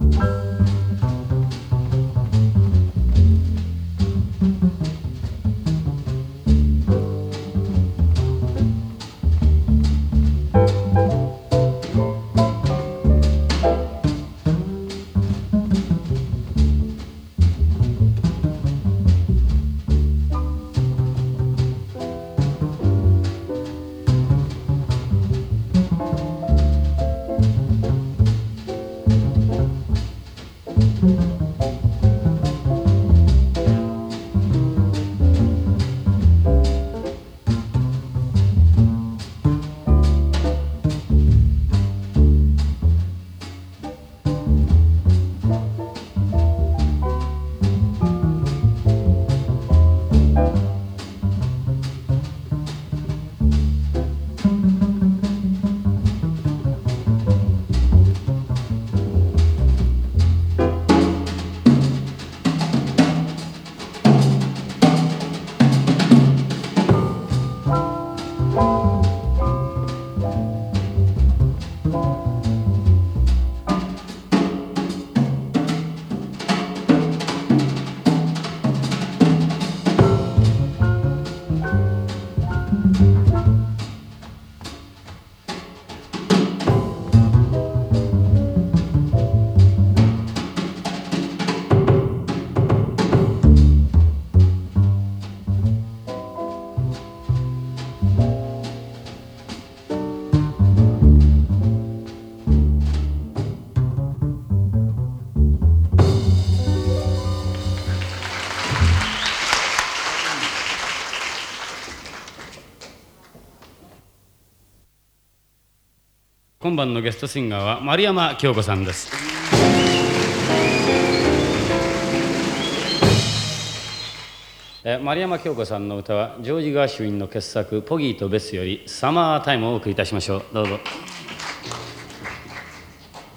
今晩のゲストシンガーは丸山京子さんです。丸山京子さんの歌はジョージ・ガーシュウィンの傑作「ポギーとベス」より「サマータイム」をお送りいたしましょう。どうぞ。